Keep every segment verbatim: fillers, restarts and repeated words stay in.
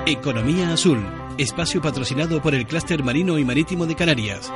Economía Azul, espacio patrocinado por el Clúster Marino y Marítimo de Canarias.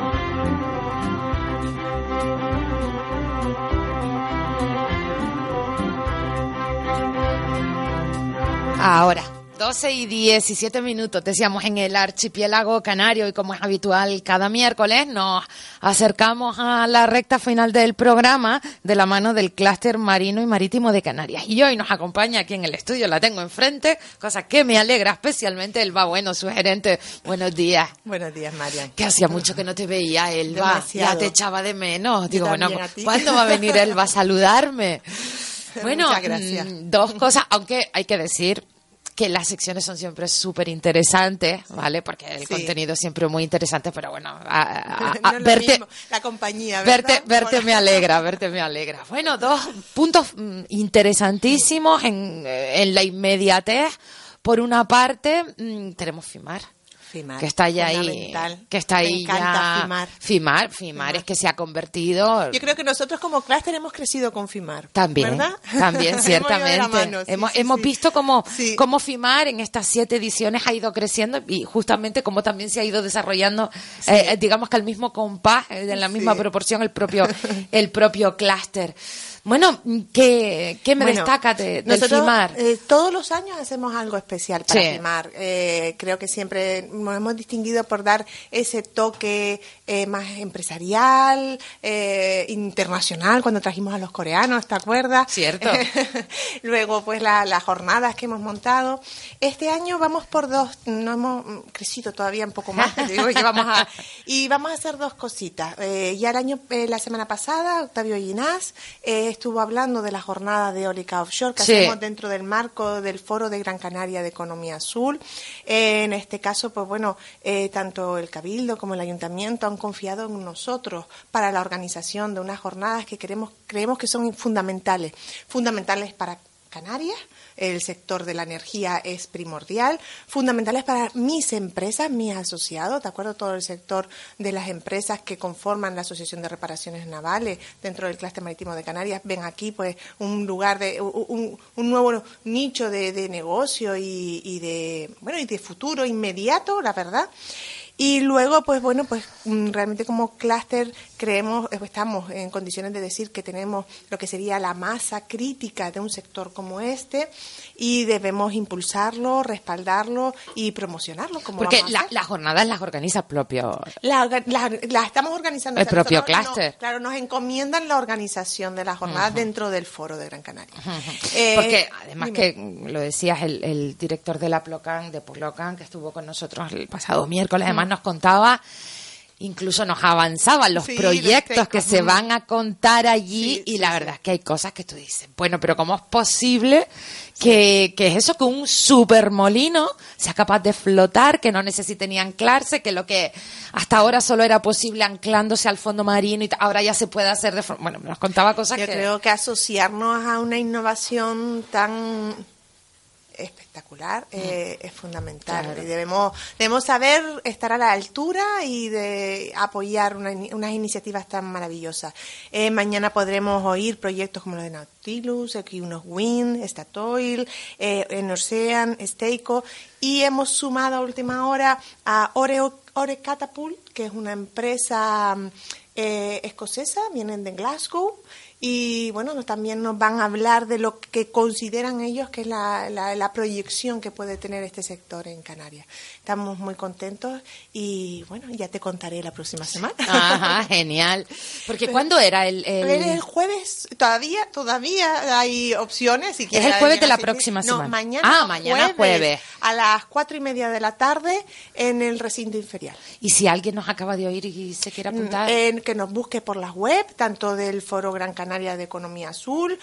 Ahora, doce y diecisiete minutos, decíamos, en el archipiélago canario, y como es habitual cada miércoles nos acercamos a la recta final del programa de la mano del Clúster Marino y Marítimo de Canarias. Y hoy nos acompaña aquí en el estudio, la tengo enfrente, cosa que me alegra especialmente, Elba Bueno, su gerente. Buenos días. Buenos días, Marian. Que hacía mucho que no te veía, Elba. Demasiado. Ya te echaba de menos. Digo, bueno, a ti. ¿cuándo va a venir Elba a saludarme? Bueno, Muchas gracias. mm, dos cosas, aunque hay que decir que las secciones son siempre súper interesantes, ¿vale? Porque el Sí. contenido es siempre muy interesante, pero bueno, a, a- a- No es lo verte, mismo, la compañía, ¿verdad? verte, verte Bueno. me alegra, verte me alegra. Bueno, dos puntos mm, interesantísimos en, eh, en la inmediatez. Por una parte, mm, tenemos FIMAR. Fimar, Que está ya ahí, fundamental. que está Me ahí encanta ya. Fimar. Fimar, Fimar es que se ha convertido. Yo creo que nosotros como clúster hemos crecido con Fimar. También, ¿verdad? también, Hemos ido de la ciertamente. mano, sí, hemos sí, hemos sí. visto cómo, Sí. cómo Fimar en estas siete ediciones ha ido creciendo y justamente cómo también se ha ido desarrollando, Sí. eh, digamos que al mismo compás, eh, en la misma Sí. proporción, el propio, el propio clúster. Bueno, ¿qué, qué me Bueno, destaca de, del nosotros, FIMAR? eh, todos los años hacemos algo especial para Sí. FIMAR. Eh, creo que siempre nos hemos distinguido por dar ese toque eh, más empresarial, eh, internacional, cuando trajimos a los coreanos, ¿te acuerdas? Cierto. Luego, pues la- las jornadas que hemos montado. Este año vamos por dos, no hemos mm, crecido todavía un poco más, te digo, y vamos a, y vamos a hacer dos cositas. Eh, ya el año, eh, la semana pasada, Octavio Ginás eh, estuvo hablando de la jornada de eólica offshore que Sí. hacemos dentro del marco del Foro de Gran Canaria de Economía Azul. Eh, en este caso, pues bueno, eh, tanto el Cabildo como el Ayuntamiento han confiado en nosotros para la organización de unas jornadas que queremos, creemos que son fundamentales, fundamentales para Canarias. El sector de la energía es primordial, fundamentales para mis empresas, mis asociados, de acuerdo, todo el sector de las empresas que conforman la Asociación de Reparaciones Navales dentro del Clúster Marítimo de Canarias. Ven aquí pues un lugar de un, un nuevo nicho de, de negocio y, y de bueno y de futuro inmediato, la verdad. Y luego, pues bueno, pues mm, realmente como clúster creemos, eh, estamos en condiciones de decir que tenemos lo que sería la masa crítica de un sector como este y debemos impulsarlo, respaldarlo y promocionarlo. Como Porque vamos a la- hacer. las jornadas las organiza el propio. La, orga- la- la estamos organizando. El o sea, propio nosotros no- clúster. claro, nos encomiendan la organización de las jornadas Ujú. dentro del Foro de Gran Canaria. Ujú. Eh, Porque además dime. que lo decías, el, el director de la Plocan, de Plocan, que estuvo con nosotros el pasado miércoles, además nos contaba, incluso nos avanzaban los Sí, proyectos los que tecos. se van a contar allí Sí, y sí, la sí. verdad es que hay cosas que tú dices, bueno, pero ¿cómo es posible que, que es eso, que un supermolino sea capaz de flotar, que no necesite ni anclarse, que lo que hasta ahora solo era posible anclándose al fondo marino y t- ahora ya se puede hacer de forma... Bueno, nos contaba cosas Yo que... creo que asociarnos a una innovación tan espectacular eh, es fundamental. Claro. Y debemos debemos saber estar a la altura y de apoyar una ini- unas iniciativas tan maravillosas. Eh, mañana podremos oír proyectos como los de Nautilus, Equinus Wind, Statoil, eh, Enocean, Steico, y hemos sumado a última hora a Oreo, Ore Catapult, que es una empresa mm, eh, escocesa, vienen de Glasgow. Y bueno, nos- también nos van a hablar de lo que consideran ellos que es la, la, la proyección que puede tener este sector en Canarias. Estamos muy contentos y bueno, ya te contaré la próxima semana. Ajá, genial. Porque ¿cuándo era el...? el... El, el jueves, todavía todavía hay opciones. Si Es quiere el jueves alguien de la asistir. próxima No, semana. mañana, Ah, mañana jueves. a las cuatro y media de la tarde en el recinto inferior. Y si alguien nos acaba de oír y se quiere apuntar... En que nos busque por las web, tanto del Foro Gran Canaria de Economía Azul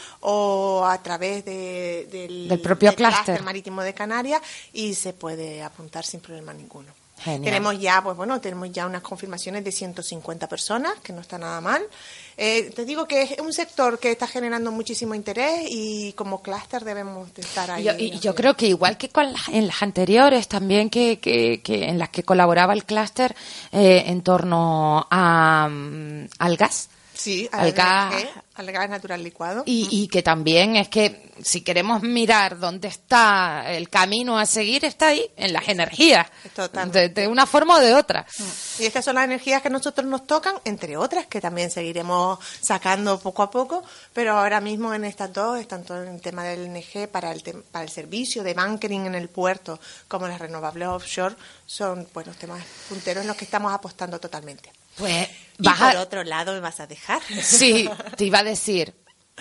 o a través de- del, Del propio del clúster. Marítimo de Canarias y se puede apuntar sin problema ninguno. Genial. Tenemos ya, pues bueno, tenemos ya unas confirmaciones de ciento cincuenta personas, que no está nada mal. Eh, te digo que es un sector que está generando muchísimo interés y como clúster debemos de estar ahí. Yo, y yo creo que igual que con las- en las anteriores también que, que, que en las que colaboraba el clúster eh, en torno a, mm, al gas, Sí, al gas, G, al gas natural licuado. Y, y que también es que si queremos mirar dónde está el camino a seguir, está ahí, en las energías, de, de una forma o de otra. Y estas son las energías que a nosotros nos tocan, entre otras, que también seguiremos sacando poco a poco, pero ahora mismo en estas dos, tanto en el tema del N G para el, te- para el servicio de bunkering en el puerto, como las renovables offshore, son pues, los temas punteros en los que estamos apostando totalmente. Pues, y vas por a... otro lado, ¿me vas a dejar? Sí, te iba a decir,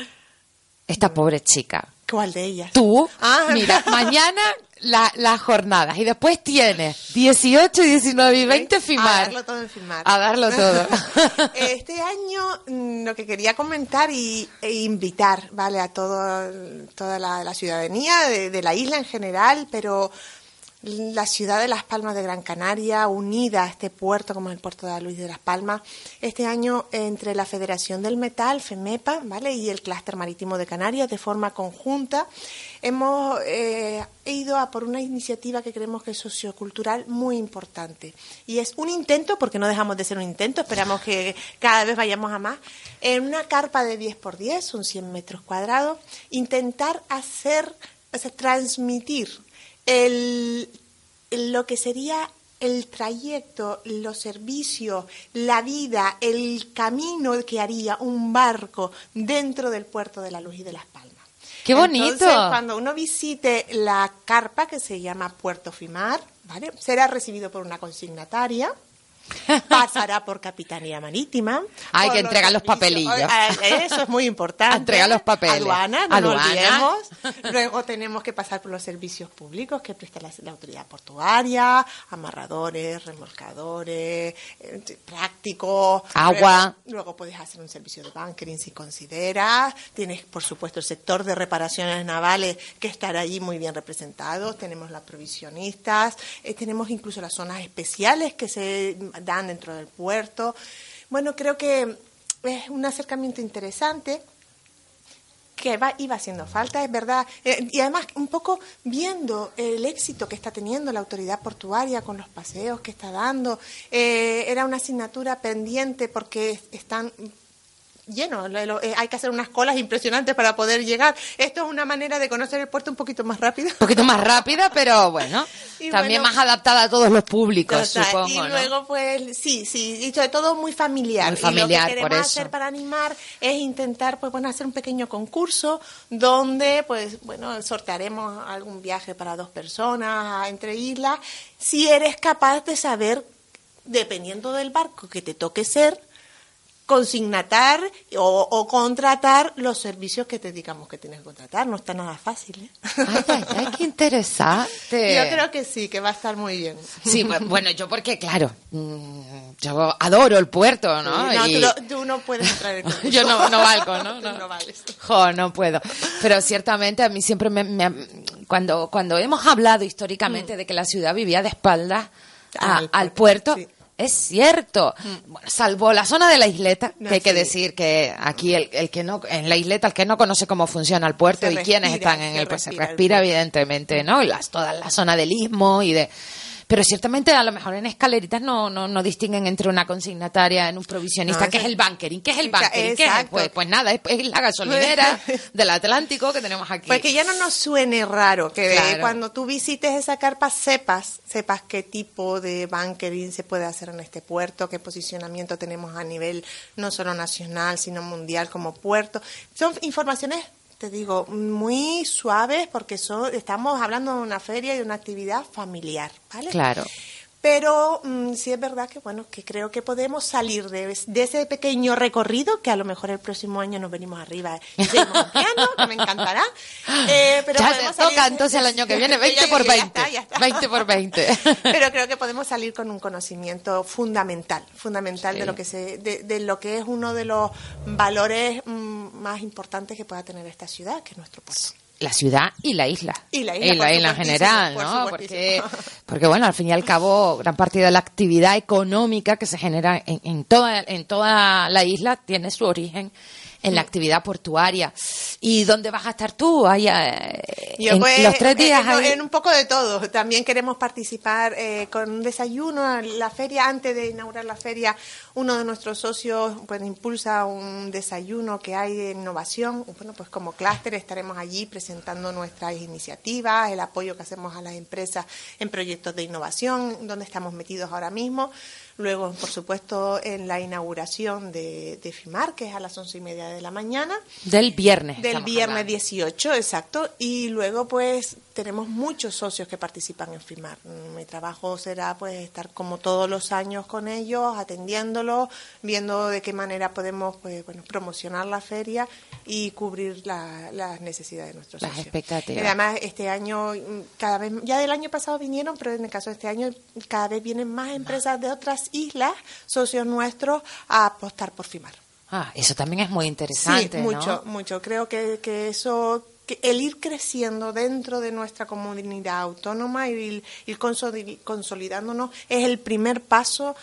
esta pobre chica. ¿Cuál de ellas? Tú, ah, mira, mañana la, las jornadas y después tienes dieciocho, diecinueve y veinte filmar. A darlo todo en filmar. A darlo todo. Este año mm, lo que quería comentar y, e invitar, ¿vale? A todo, toda la, la ciudadanía de, de la isla en general, pero la ciudad de Las Palmas de Gran Canaria, unida a este puerto como el puerto de Luis de Las Palmas, este año entre la Federación del Metal, FEMEPA, ¿vale? Y el Clúster Marítimo de Canarias, de forma conjunta, hemos eh, ido a por una iniciativa que creemos que es sociocultural muy importante. Y es un intento, porque no dejamos de ser un intento, esperamos que cada vez vayamos a más, en una carpa de diez por diez, son cien metros cuadrados, intentar hacer, o sea, transmitir El, lo que sería el trayecto, los servicios, la vida, el camino que haría un barco dentro del puerto de la Luz y de Las Palmas. ¡Qué bonito! Entonces, cuando uno visite la carpa que se llama Puerto Fimar, ¿vale? Será recibido por una consignataria. Pasará por Capitanía Marítima. Hay que entregar los papelillos. Eso es muy importante. Entregar los papeles. Aduana, no Aduana. nos olvidemos. Luego tenemos que pasar por los servicios públicos que presta la, la autoridad portuaria, amarradores, remolcadores, eh, prácticos. Agua. Luego, luego puedes hacer un servicio de bunkering si consideras. Tienes, por supuesto, el sector de reparaciones navales que estará allí muy bien representado. Tenemos las provisionistas. Eh, tenemos incluso las zonas especiales que se dan dentro del puerto. Bueno, creo que es un acercamiento interesante que va, iba haciendo falta, es verdad. Eh, y además, un poco viendo el éxito que está teniendo la autoridad portuaria con los paseos que está dando, eh, era una asignatura pendiente porque están lleno, lo, lo, eh, hay que hacer unas colas impresionantes para poder llegar. Esto es una manera de conocer el puerto un poquito más rápida. Un poquito más rápida, pero bueno, y también bueno, más adaptada a todos los públicos, total, supongo, y ¿no? luego, pues, sí, sí, y sobre todo muy familiar. Muy familiar, y lo que por queremos eso. hacer para animar es intentar, pues, bueno, hacer un pequeño concurso donde, pues, bueno, sortearemos algún viaje para dos personas entre islas. Si eres capaz de saber, dependiendo del barco que te toque ser, consignatar o, o contratar los servicios que te digamos que tienes que contratar. No está nada fácil, ¿eh? Ay, ay, ay, qué interesante. Yo creo que sí, que va a estar muy bien. Sí, bueno, yo porque, claro, yo adoro el puerto, ¿no? Sí, no, y... tú, lo, tú no puedes entrar en el concurso. Yo no, no valgo, ¿no? Tú No, no vales. Jo, no puedo. Pero ciertamente a mí siempre me... me cuando, cuando hemos hablado históricamente mm. de que la ciudad vivía de espaldas a, al, al puerto... Sí. Es cierto, bueno, salvo la zona de la isleta, no, que hay sí. que decir que aquí el, el que no, en la isleta el que no conoce cómo funciona el puerto se y respira, quiénes están en el pues se respira el evidentemente, ¿no? Y las, toda la zona del istmo y de... Pero ciertamente a lo mejor en escaleritas no, no, no distinguen entre una consignataria en un provisionista, no, que es el bunkering. ¿Qué es el bunkering? ¿Qué es? Pues, pues nada, es, es la gasolinera del Atlántico que tenemos aquí. Pues que ya no nos suene raro, que claro. cuando tú visites esa carpa sepas, sepas qué tipo de bunkering se puede hacer en este puerto, qué posicionamiento tenemos a nivel no solo nacional, sino mundial como puerto. Son informaciones, te digo, muy suaves porque son, estamos hablando de una feria y de una actividad familiar, ¿vale? Claro. Pero mmm, sí es verdad que bueno que creo que podemos salir de, de ese pequeño recorrido, que a lo mejor el próximo año nos venimos arriba y seguimos piano, que me encantará. Eh, pero ya te toca entonces el año que viene veinte por veinte. Ya está, ya está. veinte por veinte. Pero creo que podemos salir con un conocimiento fundamental, fundamental sí. de lo que se, de, de lo que es uno de los valores mmm, más importantes que pueda tener esta ciudad, que es nuestro puerto. La ciudad y la isla. Y la isla, y la isla en general, ¿no? Porque, porque, bueno, al fin y al cabo, gran parte de la actividad económica que se genera en, en, toda, en toda la isla tiene su origen en la actividad portuaria. ¿Y dónde vas a estar tú? Ahí, eh, Yo en pues, los tres días. En, ahí... en un poco de todo. También queremos participar eh, con un desayuno en la feria. Antes de inaugurar la feria, uno de nuestros socios pues impulsa un desayuno que hay de innovación. Bueno, pues como clúster estaremos allí presentando nuestras iniciativas, el apoyo que hacemos a las empresas en proyectos de innovación, donde estamos metidos ahora mismo. Luego, por supuesto, en la inauguración de, de FIMAR, que es a las once y media de la mañana. Del viernes. Del viernes dieciocho, exacto. Y luego, pues, tenemos muchos socios que participan en FIMAR. Mi trabajo será, pues, estar como todos los años con ellos, atendiéndolos, viendo de qué manera podemos, pues, bueno, promocionar la feria y cubrir la, las necesidades de nuestros las socios. expectativas. Y además, este año, cada vez, ya del año pasado vinieron, pero en el caso de este año, cada vez vienen más empresas de otras islas, socios nuestros, a apostar por FIMAR. Ah, eso también es muy interesante, Sí, mucho, ¿no? mucho. Creo que, que eso, que el ir creciendo dentro de nuestra comunidad autónoma y ir, ir consolidándonos es el primer paso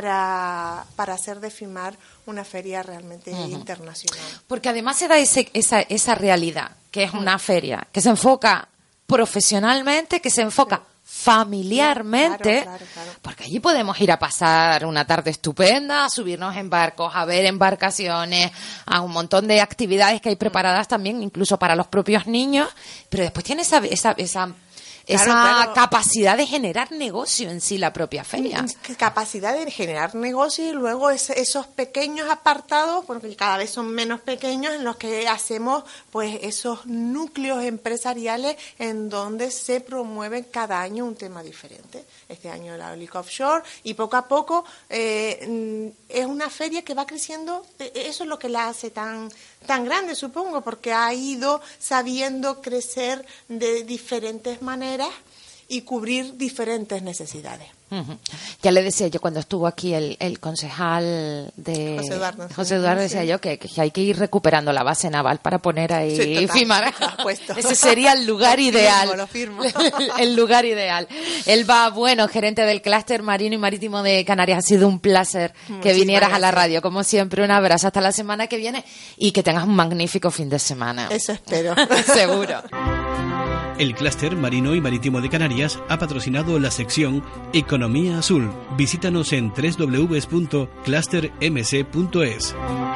para, para hacer de FIMAR una feria realmente uh-huh. internacional. Porque además se da ese, esa, esa realidad, que es una feria que se enfoca profesionalmente, que se enfoca... Sí. familiarmente, claro, claro, claro. Porque allí podemos ir a pasar una tarde estupenda, a subirnos en barcos, a ver embarcaciones, a un montón de actividades que hay preparadas también, incluso para los propios niños, pero después tiene esa esa esa, esa claro, claro. capacidad de generar negocio en sí la propia feria. Capacidad de generar negocio y luego es, esos pequeños apartados, porque cada vez son menos pequeños, en los que hacemos pues esos núcleos empresariales en donde se promueve cada año un tema diferente. Este año la eólica offshore y poco a poco eh, es una feria que va creciendo. Eso es lo que la hace tan tan grande, supongo, porque ha ido sabiendo crecer de diferentes maneras y cubrir diferentes necesidades. Uh-huh. Ya le decía yo cuando estuvo aquí el, el concejal de José Eduardo, José Eduardo decía sí. yo que, que hay que ir recuperando la base naval para poner ahí sí, FIMAR. Puesto. Ese sería el lugar lo ideal. Firmo, lo firmo. el, el lugar ideal. Elba, bueno, gerente del clúster marino y marítimo de Canarias, ha sido un placer Muchísimas que vinieras gracias. a la radio. Como siempre, un abrazo hasta la semana que viene y que tengas un magnífico fin de semana. Eso espero. Seguro. El Clúster Marino y Marítimo de Canarias ha patrocinado la sección Economía Azul. Visítanos en doble u doble u doble u punto cluster m c punto es.